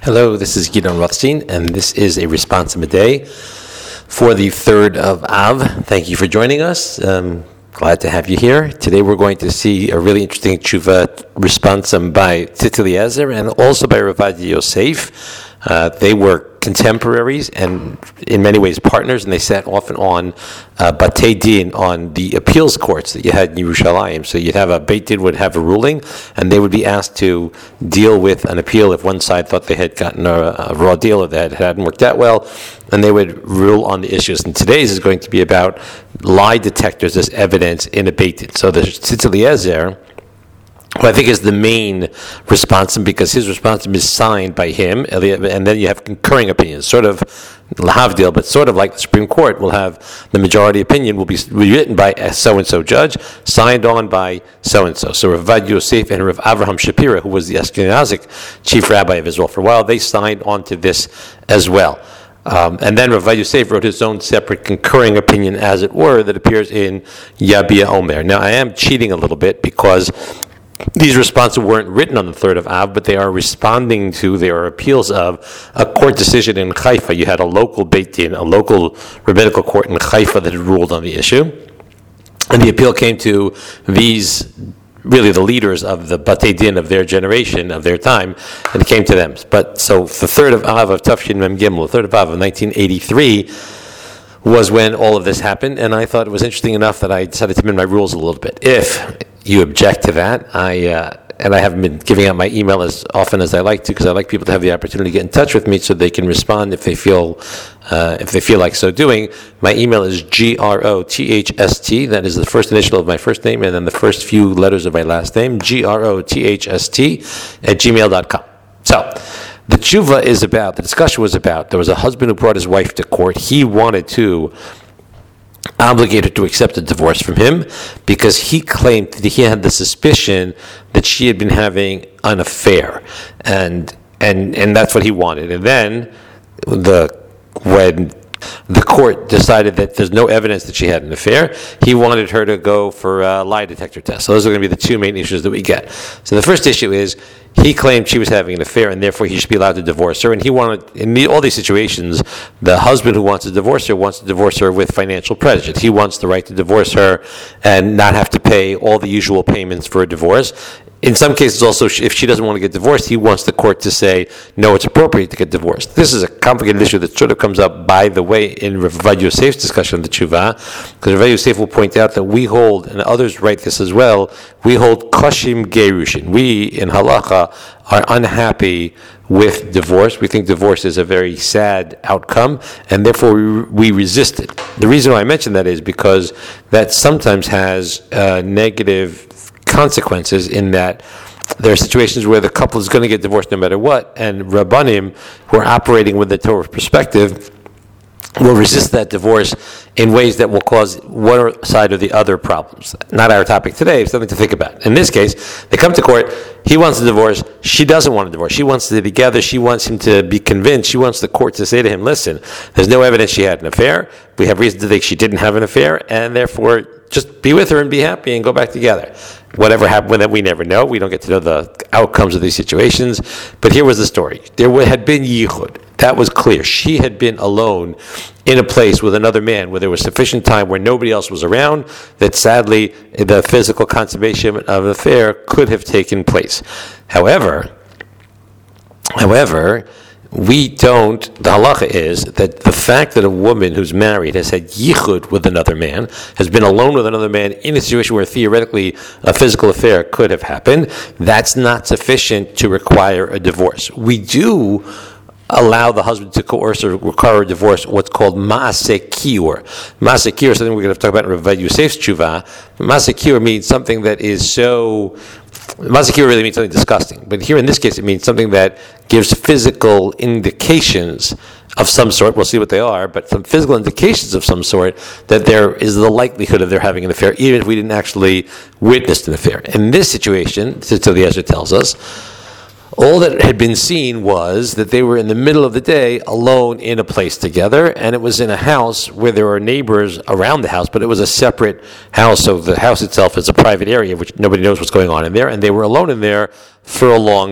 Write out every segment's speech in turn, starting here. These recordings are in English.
Hello, this is Gidon Rothstein, and this is a response of a day for the 3rd of Av. Thank you for joining us. Glad to have you here. Today we're going to see a really interesting tshuva responsum by Tzitz Eliezer and also by Ravad Yosef. They were contemporaries and in many ways partners, and they sat often on Batei Din, on the appeals courts that you had in Yerushalayim. So you'd have a Beit Din would have a ruling, and they would be asked to deal with an appeal if one side thought they had gotten a raw deal or that it hadn't worked out well, and they would rule on the issues. And today's is going to be about lie detectors as evidence in a Beit Din. So the Tzitz Eliezer, who I think is the main responsum, because his responsum is signed by him, and then you have concurring opinions, sort of lahavdil, but sort of like the Supreme Court will have the majority opinion will be written by a so-and-so judge, signed on by so-and-so. So Ravad Yosef and Rav Avraham Shapira, who was the Ashkenazic chief rabbi of Israel for a while, they signed on to this as well. And then Ravad Yosef wrote his own separate concurring opinion, as it were, that appears in Yabia Omer. Now, I am cheating a little bit because these responses weren't written on the 3rd of Av, but they are responding to, they are appeals of a court decision in Haifa. You had a local Beit Din, a local rabbinical court in Haifa that had ruled on the issue. And the appeal came to these, really the leaders of the Batei Din of their generation, of their time, and it came to them. But so the 3rd of Av of Tafshin Mem Gimel, the 3rd of Av of 1983, was when all of this happened, and I thought it was interesting enough that I decided to amend my rules a little bit. If you object to that, and I haven't been giving out my email as often as I like to, because I like people to have the opportunity to get in touch with me so they can respond if they feel like so doing. My email is GROTHST. That is the first initial of my first name and then the first few letters of my last name, GROTHST@gmail.com. So the tshuva is about, the discussion was about, there was a husband who brought his wife to court. He wanted to obligate her to accept a divorce from him because he claimed that he had the suspicion that she had been having an affair, and that's what he wanted. And then when the court decided that there's no evidence that she had an affair, he wanted her to go for a lie detector test. So those are going to be the two main issues that we get. So the first issue is he claimed she was having an affair and therefore he should be allowed to divorce her. And he wanted, in all these situations, the husband who wants to divorce her wants to divorce her with financial prejudice. He wants the right to divorce her and not have to pay all the usual payments for a divorce. In some cases also, if she doesn't want to get divorced, he wants the court to say, no, it's appropriate to get divorced. This is a complicated issue that sort of comes up, by the way, in Ravad Yosef's discussion of the tshuva, because Ravad Yosef will point out that we hold, and others write this as well, we hold koshim gerushin. We, in halacha, are unhappy with divorce. We think divorce is a very sad outcome, and therefore we resist it. The reason why I mention that is because that sometimes has negative consequences, in that there are situations where the couple is going to get divorced no matter what, and Rabbanim, who are operating with the Torah perspective, will resist that divorce in ways that will cause one side or the other problems. Not our topic today, it's something to think about. In this case, they come to court, he wants a divorce, she doesn't want a divorce, she wants to be together, she wants him to be convinced, she wants the court to say to him, listen, there's no evidence she had an affair, we have reason to think she didn't have an affair, and therefore just be with her and be happy and go back together. Whatever happened with that, we never know. We don't get to know the outcomes of these situations. But here was the story. There had been yichud. That was clear. She had been alone in a place with another man where there was sufficient time where nobody else was around, that sadly the physical consummation of an affair could have taken place. However, we don't, the halacha is that the fact that a woman who's married has had yichud with another man, has been alone with another man in a situation where theoretically a physical affair could have happened, that's not sufficient to require a divorce. We do allow the husband to coerce or require a divorce, what's called ma'aseh kiur. Ma'aseh kiur is something we're going to talk about in Ravad Yosef's tshuva. Ma'aseh kiur means something that is so... Ma'aseh kiur really means something disgusting, but here in this case it means something that gives physical indications of some sort. We'll see what they are, but some physical indications of some sort that there is the likelihood of their having an affair, even if we didn't actually witness an affair. In this situation, Tzitz Eliezer tells us, all that had been seen was that they were in the middle of the day alone in a place together, and it was in a house where there were neighbors around the house, but it was a separate house, so the house itself is a private area, which nobody knows what's going on in there, and they were alone in there for a long time.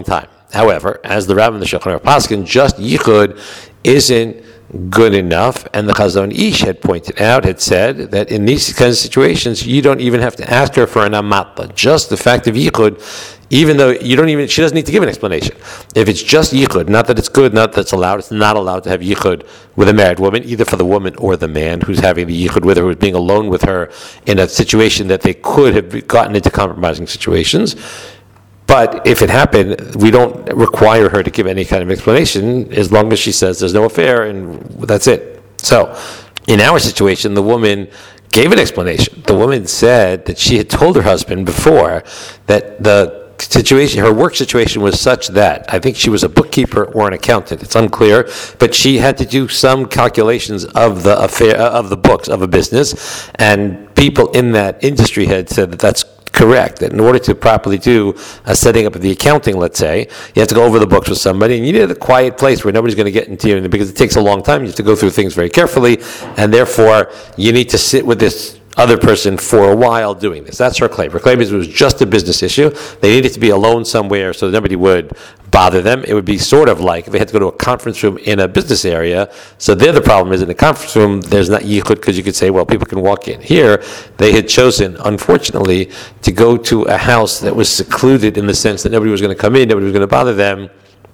However, as the Rav and the Shulchan Aruch Paskin, just yichud isn't good enough, and the Chazon Ish had pointed out, had said that in these kinds of situations, you don't even have to ask her for an amatla. Just the fact of yichud, even though she doesn't need to give an explanation. If it's just yichud, not that it's good, not that it's allowed, it's not allowed to have yichud with a married woman, either for the woman or the man who's having the yichud with her, who's being alone with her in a situation that they could have gotten into compromising situations. But if it happened, we don't require her to give any kind of explanation as long as she says there's no affair and that's it. So, in our situation, the woman gave an explanation. The woman said that she had told her husband before that the situation, her work situation was such that, I think she was a bookkeeper or an accountant, it's unclear, but she had to do some calculations of the affair, of the books of a business, and people in that industry had said that that's correct, that in order to properly do a setting up of the accounting, let's say, you have to go over the books with somebody, and you need a quiet place where nobody's going to get into you, because it takes a long time. You have to go through things very carefully, and therefore you need to sit with this other person for a while doing this. That's her claim. Her claim is it was just a business issue. They needed to be alone somewhere so that nobody would bother them. It would be sort of like if they had to go to a conference room in a business area. So there the problem is in the conference room, there's not yichud because you could say, well, people can walk in. Here, they had chosen, unfortunately, to go to a house that was secluded in the sense that nobody was going to come in, nobody was going to bother them.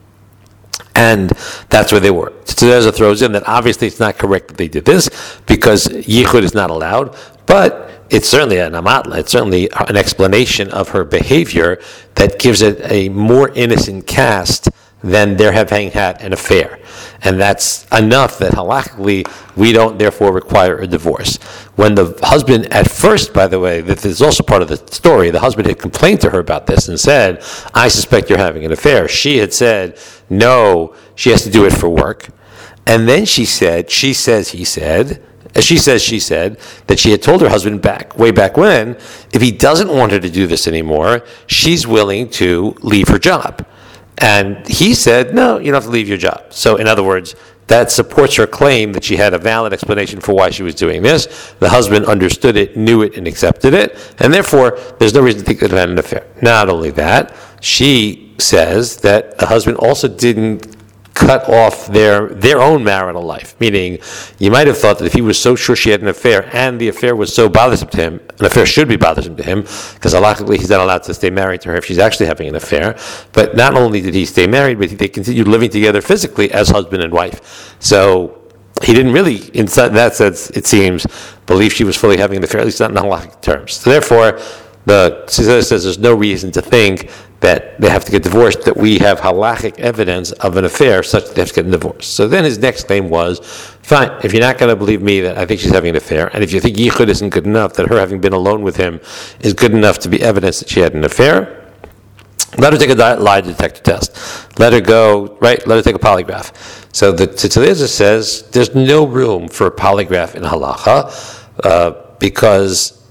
And that's where they were. Tzedeza throws in that obviously it's not correct that they did this because yichud is not allowed, but it's certainly an amatla, it's certainly an explanation of her behavior that gives it a more innocent cast than their having had an affair. And that's enough that halachically we don't therefore require a divorce. When the husband, at first, by the way, this is also part of the story, the husband had complained to her about this and said, I suspect you're having an affair. She had said, no, she has to do it for work. And then she said, she says that she had told her husband way back when, if he doesn't want her to do this anymore, she's willing to leave her job. And he said, no, you don't have to leave your job. So in other words, that supports her claim that she had a valid explanation for why she was doing this. The husband understood it, knew it, and accepted it. And therefore, there's no reason to think that they had an affair. Not only that, she says that the husband also didn't cut off their own marital life. Meaning, you might have thought that if he was so sure she had an affair and the affair was so bothersome to him, an affair should be bothersome to him, because halachically he's not allowed to stay married to her if she's actually having an affair. But not only did he stay married, but they continued living together physically as husband and wife. So he didn't really, in that sense, it seems, believe she was fully having an affair, at least not in halachic terms. So therefore, the Tzedeza says there's no reason to think that they have to get divorced, that we have halachic evidence of an affair such that they have to get divorced. So then his next claim was, fine, if you're not going to believe me that I think she's having an affair, and if you think yichud isn't good enough, that her having been alone with him is good enough to be evidence that she had an affair, let her take a lie detector test. Let her go, right, let her take a polygraph. So the Tzedeza says there's no room for a polygraph in halacha because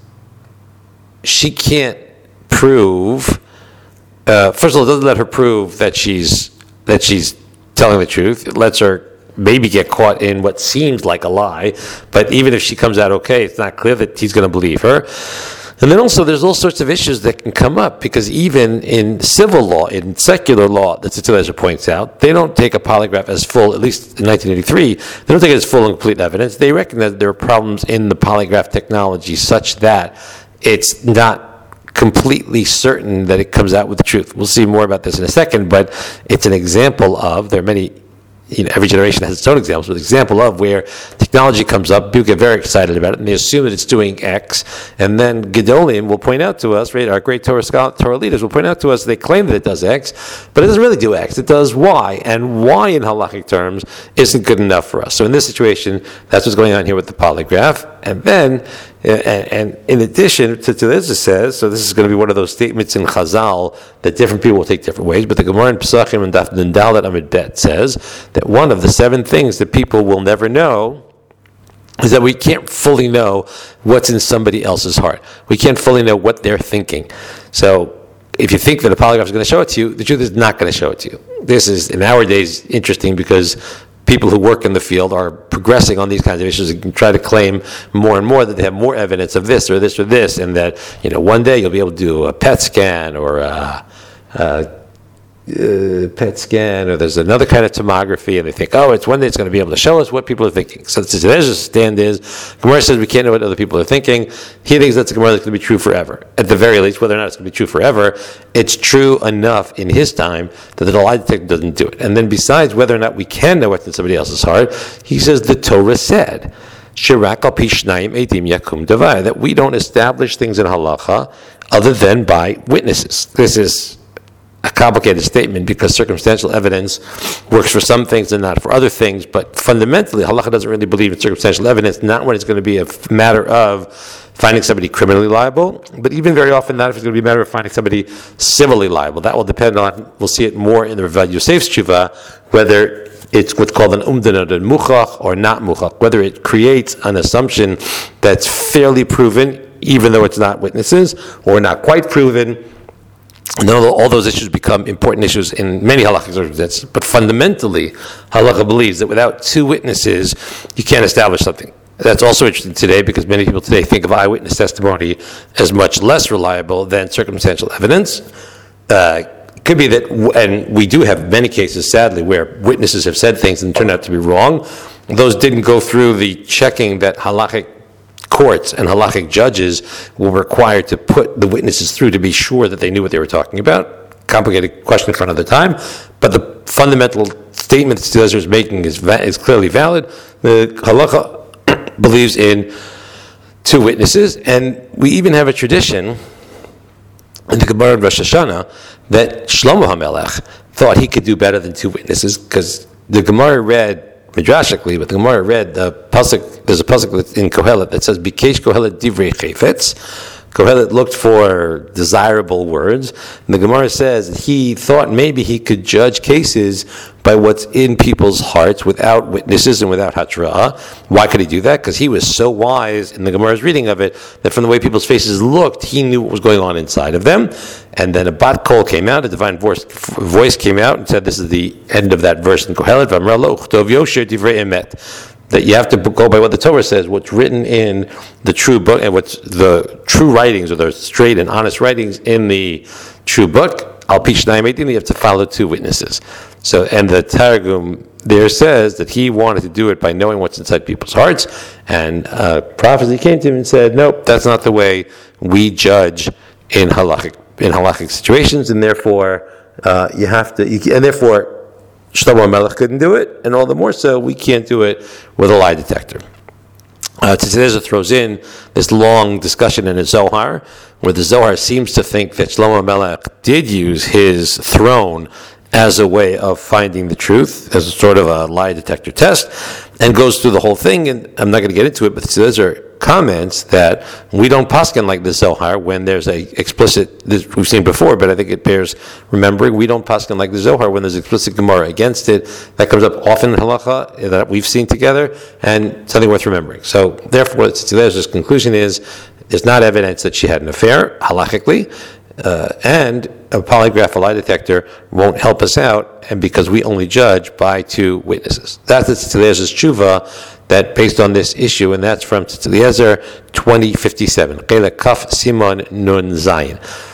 she can't prove. First of all, it doesn't let her prove that she's telling the truth. It lets her maybe get caught in what seems like a lie, but even if she comes out okay, it's not clear that he's going to believe her. And then also there's all sorts of issues that can come up, because even in civil law, in secular law, that Tzedeza points out, they don't take a polygraph as full, at least in 1983, they don't take it as full and complete evidence. They recognize that there are problems in the polygraph technology such that it's not completely certain that it comes out with the truth. We'll see more about this in a second, but it's an example of, there are many, every generation has its own examples, but an example of where technology comes up, people get very excited about it, and they assume that it's doing X, and then Gedolim will point out to us, right, our great Torah leaders will point out to us, they claim that it does X, but it doesn't really do X, it does Y, and Y in halachic terms isn't good enough for us. So in this situation, that's what's going on here with the polygraph, and then, and in addition to this, it says, so this is going to be one of those statements in Chazal that different people will take different ways, but the Gemara in Pesachim and Daf Dalet Amud Bet says that one of the 7 things that people will never know is that we can't fully know what's in somebody else's heart. We can't fully know what they're thinking. So if you think that a polygraph is going to show it to you, the truth is not going to show it to you. This is, in our days, interesting because people who work in the field are progressing on these kinds of issues and can try to claim more and more that they have more evidence of this or this or this, and that one day you'll be able to do a PET scan or PET scan, or there's another kind of tomography, and they think, it's one day it's going to be able to show us what people are thinking. So today's stand is, Gemara says we can't know what other people are thinking. He thinks that's a Gemara that's going to be true forever. At the very least, whether or not it's going to be true forever, it's true enough in his time that the lie detector doesn't do it. And then besides whether or not we can know what's in somebody else's heart, he says the Torah said, that we don't establish things in halacha other than by witnesses. This is a complicated statement because circumstantial evidence works for some things and not for other things, but fundamentally halacha doesn't really believe in circumstantial evidence, not when it's going to be a matter of finding somebody criminally liable, but even very often not if it's going to be a matter of finding somebody civilly liable. That will depend on, we'll see it more in the Rav Yosef's tshuva, whether it's what's called an umdan muchach or not muchach, whether it creates an assumption that's fairly proven, even though it's not witnesses, or not quite proven. And all those issues become important issues in many halakhic circumstances. But fundamentally, halakha believes that without two witnesses, you can't establish something. That's also interesting today because many people today think of eyewitness testimony as much less reliable than circumstantial evidence. It could be that, and we do have many cases, sadly, where witnesses have said things and turned out to be wrong. Those didn't go through the checking that halakhic courts and halakhic judges were required to put the witnesses through to be sure that they knew what they were talking about. Complicated question for another time, but the fundamental statement that Eliezer is making is clearly valid. The halakha believes in two witnesses, and we even have a tradition in the Gemara in Rosh Hashanah that Shlomo HaMelech thought he could do better than two witnesses because the Gemara read midrashically, but the Gemara read the pasuk. There's a pasuk in Kohelet that says, "Bikesh Kohelet divrei chayfetz." Kohelet looked for desirable words, and the Gemara says that he thought maybe he could judge cases by what's in people's hearts without witnesses and without hatra'ah. Why could he do that? Because he was so wise in the Gemara's reading of it that from the way people's faces looked, he knew what was going on inside of them. And then a bat kol came out, a divine voice came out and said, this is the end of that verse in Kohelet, V'amra lo uchtov yosher divrei emet. That you have to go by what the Torah says, what's written in the true book, and what's the true writings, or the straight and honest writings in the true book. Al pi shnayim eidim, you have to follow two witnesses. So, and the Targum there says that he wanted to do it by knowing what's inside people's hearts, and prophecy came to him and said, nope, that's not the way we judge in halakhic situations, and therefore you have to, and therefore Shlomo HaMelech couldn't do it, and all the more so, we can't do it with a lie detector. Tzitzer throws in this long discussion in his Zohar, where the Zohar seems to think that Shlomo HaMelech did use his throne as a way of finding the truth, as a sort of a lie detector test, and goes through the whole thing, and I'm not going to get into it, but Tzitzer comments that we don't paskin like the Zohar when there's a explicit, this we've seen before, but I think it bears remembering, we don't paskin like the Zohar when there's explicit Gemara against it. That comes up often in halacha that we've seen together, and something worth remembering. So therefore, Tzitzel's conclusion is, there's not evidence that she had an affair, halachically, and a polygraph, a lie detector, won't help us out, and because we only judge by two witnesses. That's Eliezer tshuva, that based on this issue, and that's from Eliezer 2057. Chelek Kaf Simon Nun Zayin.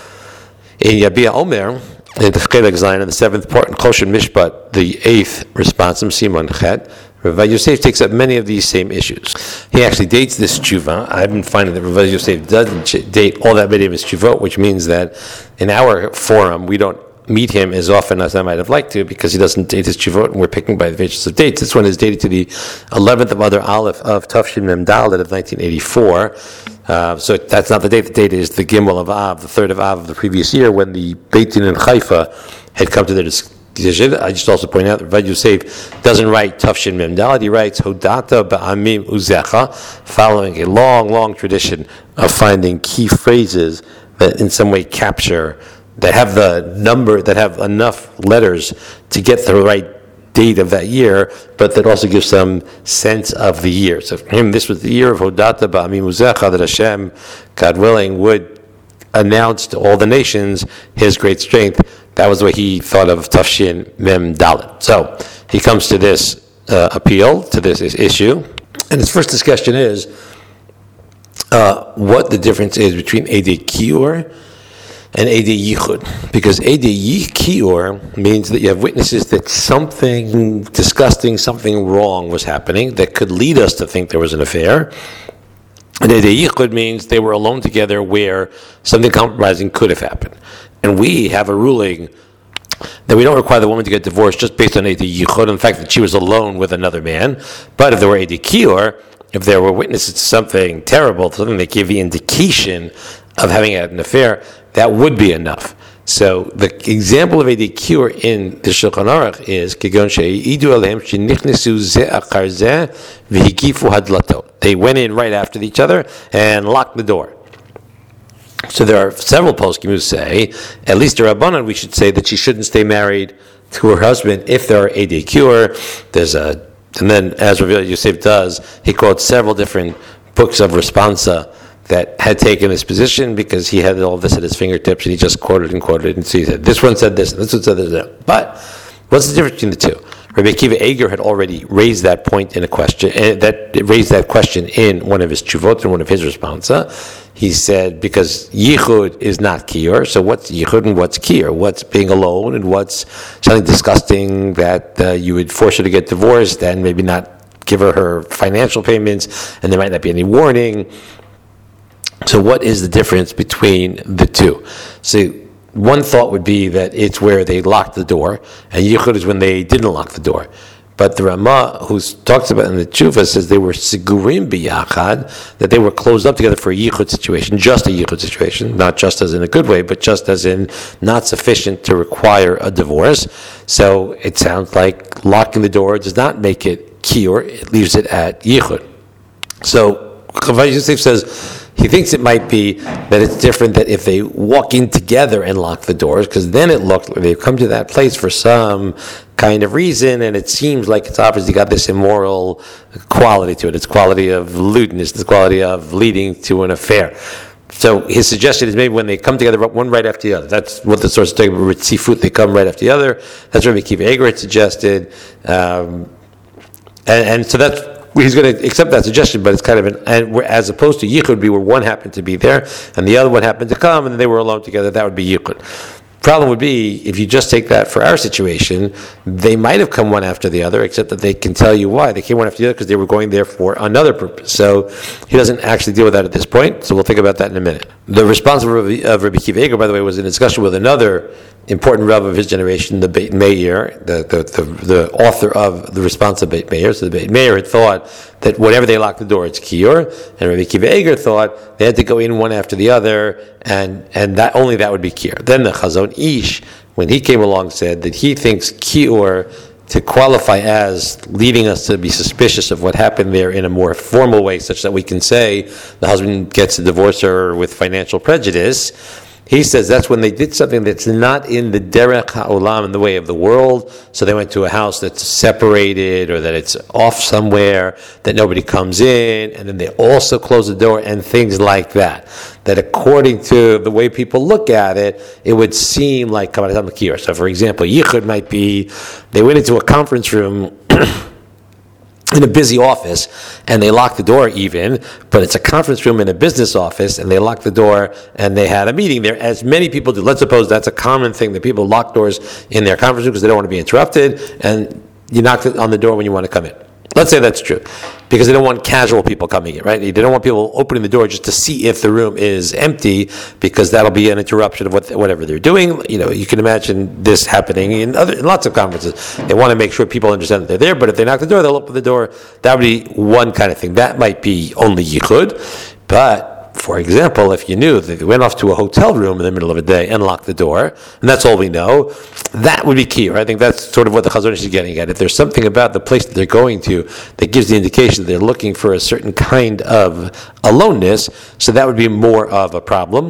In Yabia Omer, in the Chelek Zayin, in the seventh part, in Choshen Mishpat, the eighth response from Simon Chet, Rav Yosef takes up many of these same issues. He actually dates this tshuva. I've been finding that Rav Yosef doesn't date all that many of his tshuva, which means that in our forum, we don't meet him as often as I might have liked to, because he doesn't date his tshuva, and we're picking by the basis of dates. This one is dated to the 11th of Adar Aleph of Tafshin Mem Dalet of 1984. So that's not the date. The date is the Gimel of Av, the 3rd of Av of the previous year, when the Beit Din in Haifa had come to their decision. I just also point out that Rav Yosef doesn't write Tafshin Mem Dalet. He writes Hodata Ba'amim Uzecha, following a long, long tradition of finding key phrases that in some way capture, that have the number, that have enough letters to get the right date of that year, but that also gives some sense of the year. So for him, this was the year of Hodata Ba'amim Uzecha, that Hashem, God willing, would announce to all the nations His great strength. That was the way he thought of Tafshin Mem Dalet. So he comes to this appeal, to this issue, and his first discussion is what the difference is between Edei Kiur and Edei Yichud. Because Edei Kior means that you have witnesses that something disgusting, something wrong was happening that could lead us to think there was an affair. And Edei Yichud means they were alone together where something compromising could have happened. And we have a ruling that we don't require the woman to get divorced just based on Edei Yichud, and the fact that she was alone with another man. But if there were Edei Kior, if there were witnesses to something terrible, something that gave the indication of having had an affair, that would be enough. So the example of Edei Kior in the Shulchan Aruch is Kegon she'idu alehem shenichnesu ze achar ze v'hikifu hadlatot. They went in right after each other and locked the door. So there are several poskim who say, at least a Rabbanan, we should say that she shouldn't stay married to her husband if there are Edei Kior. And then, as Rav Yosef does, he quotes several different books of responsa that had taken this position because he had all this at his fingertips, and he just quoted and quoted, and so he said, this one said this, and this one said this. But what's the difference between the two? Rabbi Akiva Eger had already raised that point in a question, raised that question in one of his tshuvot, in one of his responsa. He said, because yichud is not kior, so what's yichud and what's kior? What's being alone and what's something disgusting that you would force her to get divorced and maybe not give her financial payments, and there might not be any warning. So what is the difference between the two? So one thought would be that it's where they locked the door, and yichud is when they didn't lock the door. But the Ramah, who talks about in the Tshuva, says they were sigurim biyachad, that they were closed up together for a yichud situation, just a yichud situation, not just as in a good way, but just as in not sufficient to require a divorce. So it sounds like locking the door does not make it kior, it leaves it at yichud. So Chav Yosef says he thinks it might be that it's different that if they walk in together and lock the doors, because then it looks like they've come to that place for some kind of reason, and it seems like it's obviously got this immoral quality to it. It's quality of lewdness, the quality of leading to an affair. So his suggestion is maybe when they come together, one right after the other. That's what the source is talking about. Ritzifut, they come right after the other. That's what Rabbi Akiva Eger had suggested. And so that's, he's going to accept that suggestion, but it's kind of as opposed to yichud, where one happened to be there and the other one happened to come, and then they were alone together. That would be yichud. Problem would be, if you just take that for our situation, they might have come one after the other, except that they can tell you why. They came one after the other because they were going there for another purpose. So he doesn't actually deal with that at this point, so we'll think about that in a minute. The response of Rabbi Akiva Eger, by the way, was in a discussion with another important Rav of his generation, the Beit Meir, the author of the response of Beit Meir. So the Beit Meir had thought that whenever they lock the door, it's kior, and Rabbi Akiva Eger thought they had to go in one after the other, and that only that would be kior. Then the Chazon Ish, when he came along, said that he thinks kior to qualify as leading us to be suspicious of what happened there in a more formal way, such that we can say the husband gets to divorce her with financial prejudice. He says that's when they did something that's not in the derech ha'olam, in the way of the world. So they went to a house that's separated, or that it's off somewhere, that nobody comes in, and then they also close the door, and things like that. That according to the way people look at it, it would seem like Kabbalat Makir. So for example, yichud might be, they went into a conference room in a busy office, and they locked the door even, but it's a conference room in a business office, and they locked the door, and they had a meeting there, as many people do. Let's suppose that's a common thing, that people lock doors in their conference room because they don't want to be interrupted, and you knock on the door when you want to come in. Let's say that's true, because they don't want casual people coming in, right? They don't want people opening the door just to see if the room is empty, because that'll be an interruption of whatever they're doing. You know, you can imagine this happening in lots of conferences. They want to make sure people understand that they're there, but if they knock the door, they'll open the door. That would be one kind of thing. That might be only yichud, but for example, if you knew that they went off to a hotel room in the middle of a day and locked the door, and that's all we know, that would be key. Right? I think that's sort of what the Chazon Ish is getting at. If there's something about the place that they're going to that gives the indication that they're looking for a certain kind of aloneness, so that would be more of a problem.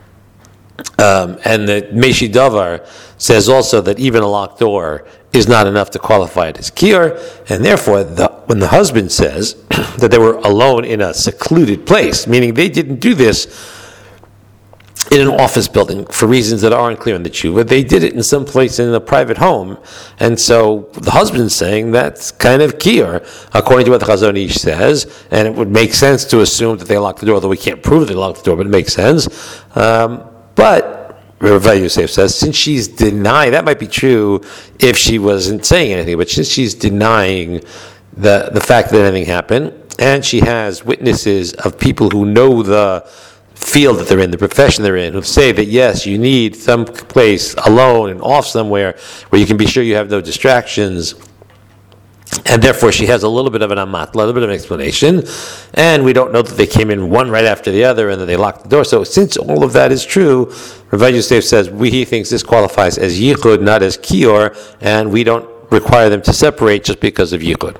And the Meishi Davar says also that even a locked door is not enough to qualify it as kior, and therefore when the husband says that they were alone in a secluded place, meaning they didn't do this in an office building for reasons that aren't clear in the tshuva, they did it in some place in a private home, and so the husband's saying that's kind of kior, according to what the Chazon Ish says, and it would make sense to assume that they locked the door, although we can't prove they locked the door, but it makes sense. But Rav Yosef says, since she's denying, that might be true if she wasn't saying anything, but since she's denying the fact that anything happened, and she has witnesses of people who know the field that they're in, the profession they're in, who say that yes, you need some place alone and off somewhere where you can be sure you have no distractions, and therefore she has a little bit of an amat, a little bit of an explanation, and we don't know that they came in one right after the other and that they locked the door. So since all of that is true, Rav Yosef says he thinks this qualifies as yichud, not as kior, and we don't require them to separate just because of yichud.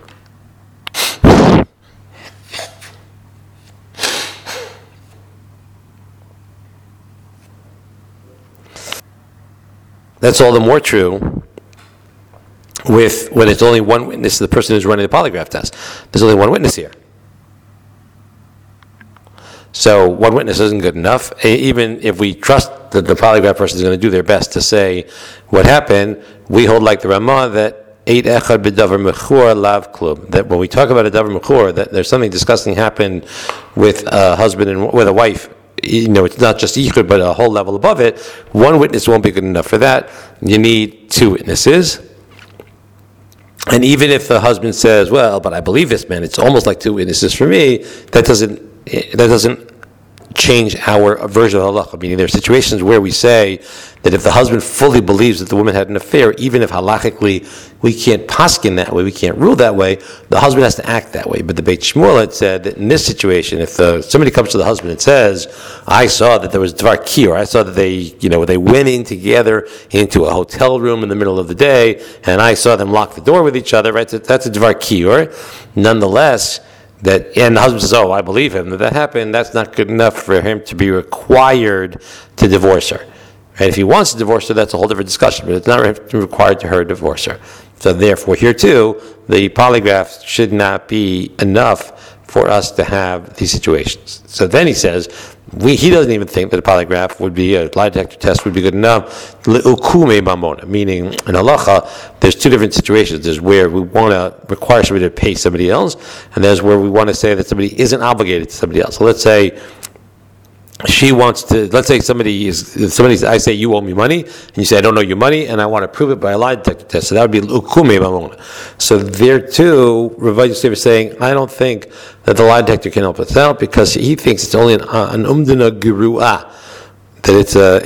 That's all the more true with when it's only one witness, the person who's running the polygraph test. There's only one witness here. So one witness isn't good enough. Even if we trust that the polygraph person is going to do their best to say what happened, we hold like the Ramah that eight echad b'davar mechur lav klum. That when we talk about a davar mechur, that there's something disgusting happened with a husband and with a wife. It's not just yichud, but a whole level above it. One witness won't be good enough for that. You need two witnesses. And even if the husband says, "Well, but I believe this man," it's almost like two witnesses for me. That doesn't change our version of halacha. Meaning, there are situations where we say that if the husband fully believes that the woman had an affair, even if halachically we can't paskin that way, we can't rule that way, the husband has to act that way. But the Beit Shmuel had said that in this situation, if somebody comes to the husband and says, "I saw that there was dvar kior, I saw that they went in together into a hotel room in the middle of the day, and I saw them lock the door with each other," right? That's a dvar kior. Nonetheless, and the husband says, "Oh, I believe him that happened," that's not good enough for him to be required to divorce her. Right? If he wants to divorce her, that's a whole different discussion, but it's not required to her to divorce her. So therefore, here too, the polygraph should not be enough for us to have these situations. So then he says, he doesn't even think that a polygraph would be, a lie detector test would be good enough. Le'ukume bamona, meaning in halacha, there's two different situations. There's where we want to require somebody to pay somebody else, and there's where we want to say that somebody isn't obligated to somebody else. So let's say I say you owe me money, and you say I don't owe you money, and I want to prove it by a lie detector test. So that would be l'ukume bamona. So there too, Rav Yosef is saying, I don't think that the lie detector can help us out because he thinks it's only an umdana geruah, that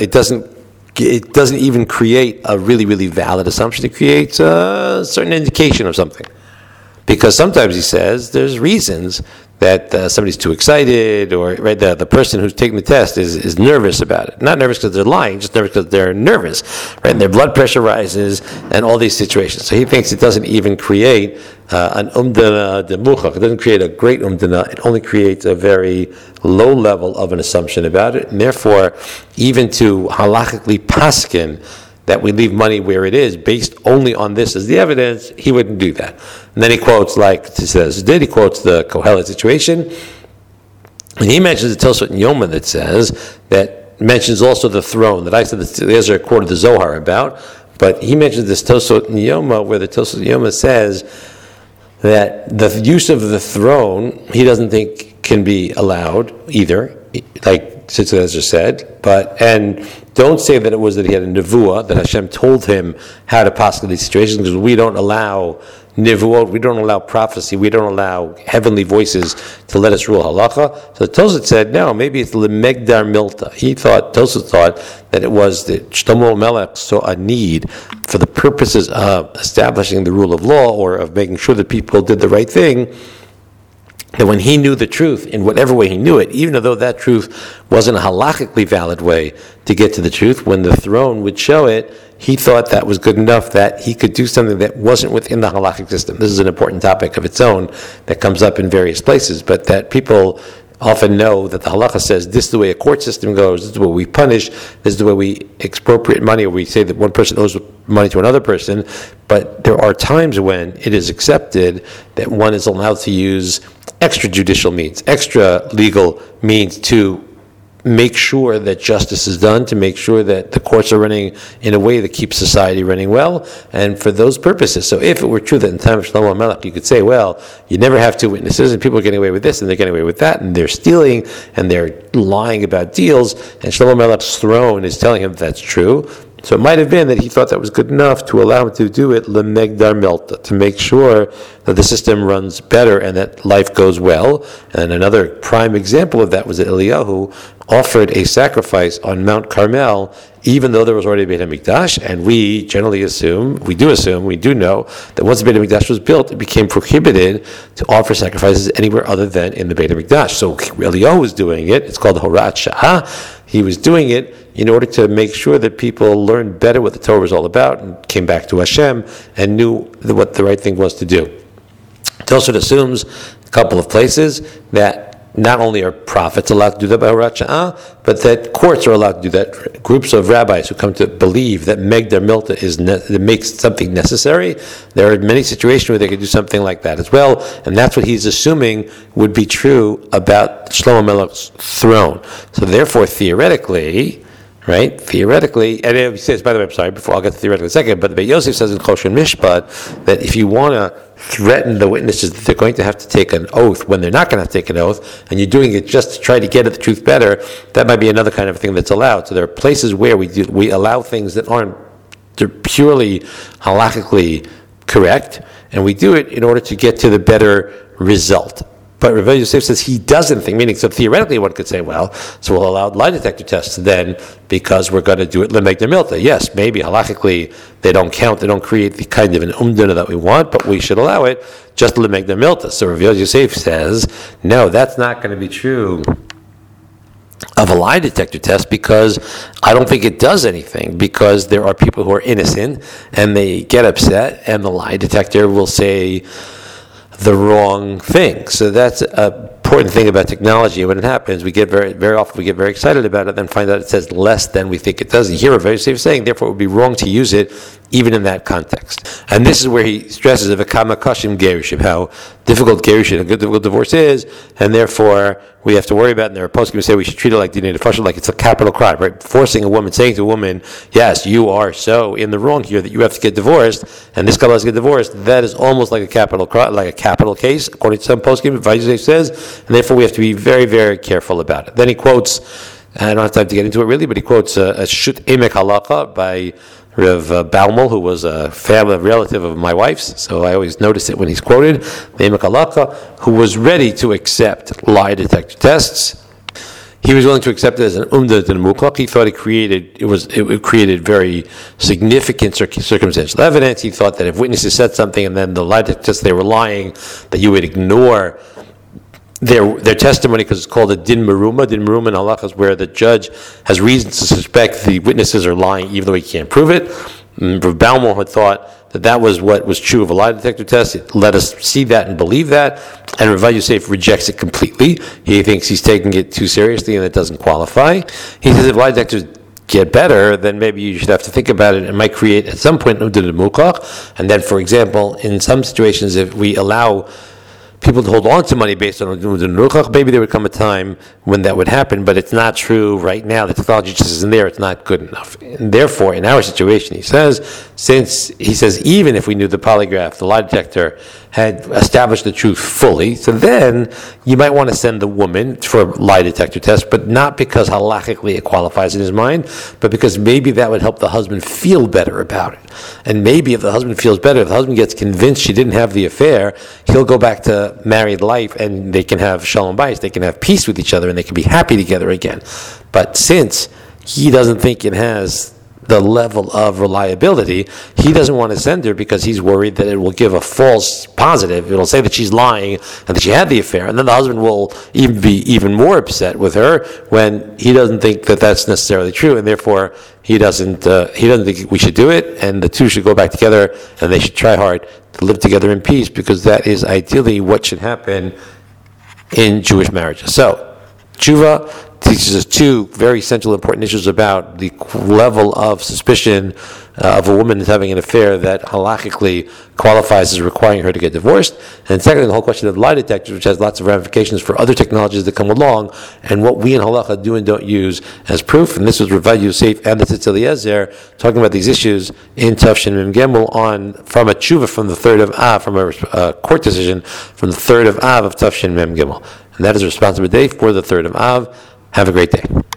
it doesn't even create a really, really valid assumption. It creates a certain indication of something. Because sometimes he says there's reasons that somebody's too excited, or right, the person who's taking the test is nervous about it. Not nervous because they're lying, just nervous because they're nervous, right? And their blood pressure rises, and all these situations. So he thinks it doesn't even create an umdana de muchach. It doesn't create a great umdana. It only creates a very low level of an assumption about it, and therefore, even to halachically paskin that we leave money where it is, based only on this as the evidence, he wouldn't do that. And then he quotes, he quotes the Kohelet situation, and he mentions the Tosfot in Yoma that mentions also the throne, that I said that Ezra quoted the Zohar about, but he mentions this Tosfot in Yoma, where the Tosfot in Yoma says that the use of the throne, he doesn't think can be allowed either, like Tzitz Ezra said, and don't say that it was that he had a nevuah, that Hashem told him how to pass these situations, because we don't allow nevuot, we don't allow prophecy, we don't allow heavenly voices to let us rule halacha. So Tosfot said, no, maybe it's lemegdar milta. Tosfot thought that it was that Shlomo Melech saw a need for the purposes of establishing the rule of law, or of making sure that people did the right thing, that when he knew the truth, in whatever way he knew it, even though that truth wasn't a halachically valid way to get to the truth, when the throne would show it, he thought that was good enough that he could do something that wasn't within the halachic system. This is an important topic of its own that comes up in various places, but that people often know that the halacha says this is the way a court system goes, this is the way we punish, this is the way we expropriate money, or we say that one person owes money to another person, but there are times when it is accepted that one is allowed to use extrajudicial means, extra legal means to make sure that justice is done, to make sure that the courts are running in a way that keeps society running well, and for those purposes. So if it were true that in the time of Shlomo Melech, you could say, well, you never have two witnesses, and people are getting away with this, and they're getting away with that, and they're stealing, and they're lying about deals, and Shlomo Melech's throne is telling him that's true. So it might have been that he thought that was good enough to allow him to do it, lemegdar milta, to make sure that the system runs better and that life goes well. And another prime example of that was that Eliyahu offered a sacrifice on Mount Carmel, even though there was already a Beit HaMikdash, and we generally we do know, that once the Beit HaMikdash was built, it became prohibited to offer sacrifices anywhere other than in the Beit HaMikdash. So Eliyahu was doing it. It's called Horat Sha'ah. He was doing it in order to make sure that people learned better what the Torah was all about and came back to Hashem and knew what the right thing was to do. Tosfot assumes a couple of places that not only are prophets allowed to do that by Horat Sha'ah, but that courts are allowed to do that. Groups of rabbis who come to believe that Megdar Milta makes something necessary, there are many situations where they could do something like that as well, and that's what he's assuming would be true about Shlomo Melech's throne. So therefore, theoretically, and he says, by the way, I'm sorry, before I'll get to theoretically in a second, but the Beit Yosef says in Choshen Mishpat that if you want to threaten the witnesses that they're going to have to take an oath when they're not going to have to take an oath, and you're doing it just to try to get at the truth better, that might be another kind of thing that's allowed. So there are places where we allow things that aren't purely halakhically correct, and we do it in order to get to the better result. But Rav Yosef says he doesn't think, meaning, so theoretically one could say, well, so we'll allow lie detector tests then because we're going to do it lemegdar milta. Yes, maybe halachically they don't count, they don't create the kind of an umdana that we want, but we should allow it just lemegdar milta. So Rav Yosef says, no, that's not going to be true of a lie detector test because I don't think it does anything, because there are people who are innocent and they get upset and the lie detector will say the wrong thing. So that's an important thing about technology. When it happens, we get very often very excited about it, then find out it says less than we think it does. And here we're very safe saying, therefore it would be wrong to use it even in that context. And this is where he stresses of a kama kashim gerushin, how difficult gerushin, a difficult divorce is, and therefore we have to worry about it. And there are poskim who say we should treat it like dinei nefashos, like it's a capital crime, right? Forcing a woman, saying to a woman, yes, you are so in the wrong here that you have to get divorced, and this couple has to get divorced, that is almost like a capital crime, like a capital case, according to some poskim, Vayzeh says, and therefore we have to be very, very careful about it. Then he quotes, I don't have time to get into it really, but he quotes a Shut Emek Halacha by Rav Baumel, who was a relative of my wife's, so I always notice it when he's quoted, the Emek Halacha, who was ready to accept lie detector tests. He was willing to accept it as an umda to the muklak. He thought it created very significant circumstantial evidence. He thought that if witnesses said something and then the lie detector tests they were lying, that you would ignore their testimony because it's called a din meruma. Din meruma in halakha is where the judge has reason to suspect the witnesses are lying even though he can't prove it. Rav Baumel had thought that was what was true of a lie detector test. It let us see that and believe that. And Rav Yosef rejects it completely. He thinks he's taking it too seriously and it doesn't qualify. He says if lie detectors get better, then maybe you should have to think about it. It might create at some point umdana mukach. And then, for example, in some situations, if we allow people to hold on to money based on maybe there would come a time when that would happen, but it's not true right now. The technology just isn't there. It's not good enough. And therefore, in our situation, he says, even if we knew the polygraph, the lie detector had established the truth fully, so then you might want to send the woman for a lie detector test, but not because halachically it qualifies in his mind, but because maybe that would help the husband feel better about it. And maybe if the husband feels better, if the husband gets convinced she didn't have the affair, he'll go back to married life and they can have shalom bayis, they can have peace with each other and they can be happy together again. But since he doesn't think it has the level of reliability, he doesn't want to send her because he's worried that it will give a false positive. It'll say that she's lying and that she had the affair, and then the husband will even be even more upset with her when he doesn't think that that's necessarily true, and therefore he doesn't think we should do it, and the two should go back together and they should try hard to live together in peace, because that is ideally what should happen in Jewish marriages. So, tshuva, teaches us two very central, important issues about the level of suspicion of a woman having an affair that halachically qualifies as requiring her to get divorced. And secondly, the whole question of lie detectors, which has lots of ramifications for other technologies that come along, and what we in halacha do and don't use as proof. And this was Rav Yosef and the Tzitz Eliezer talking about these issues in Tafshin Mem Gimel from a tshuva from the 3rd of Av, from a court decision from the 3rd of Av of Tafshin Mem Gimel. And that is a responsibility for the 3rd of Av. Have a great day.